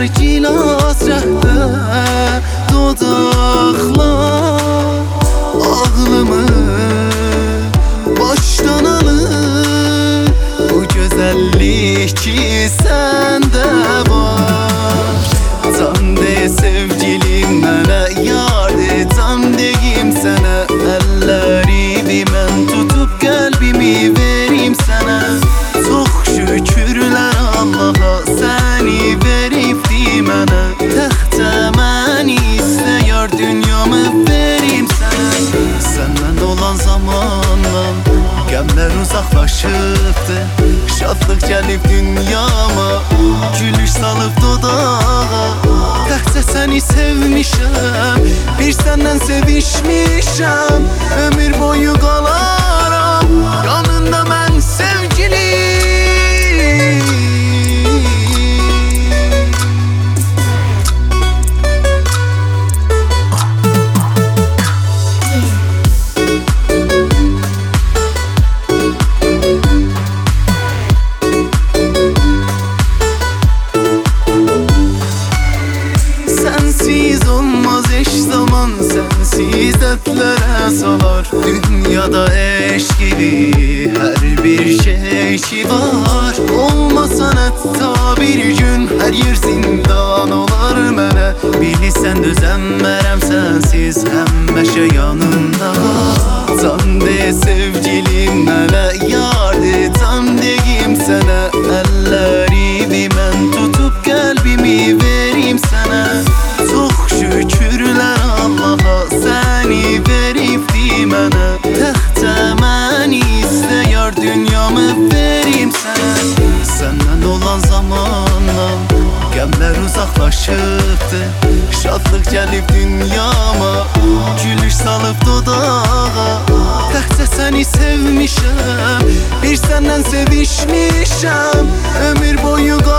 gilas rəhdə dodaqlar ağlımı başdan alır. Bu gözəllik ki səndə var. Tam de sevgilim mənə, yar de tam deyim sənə. Əllərimi mən tutub qəlbimi verim sənə. Çox şükürlər Allaha səni veribdi mənə. Təxtə məni istəyər dünyamı verim sənə. Səndən olan zamandan qəmlər uzaqlaşıbdı. Şadlıq gəlib dünyama, gülüş salıb dodağa. Təkcə səni sevmişəm, bir səndən sevişmişəm. Ömür boyu qalaram yanında mən sevgilim. Sensiz olmaz eş zaman, sensiz dertlere salar. Dünyada eşk gibi her bir şey ki var. Olmasan hatta bir gün her yer zindan olar mənə. Bilirsən dözəmmərəm sensiz, həmişə yanımda var. Can de sevgilim mənə, yar de tam deyim sənə. Əllərimi mən tutub qəlbimi verim sənə. Çox şükürlər Allaha səni veribdi mənə. Təxtə məni istəyər dünyamı verim sənə. Səndən olan zamandan qəmlər uzaqlaşıbdı. Şadlıq gəlib dünyama, gülüş salıb dodağa. Təxtə səni sevmişəm, bir səndən sevişmişəm. Ömür boyu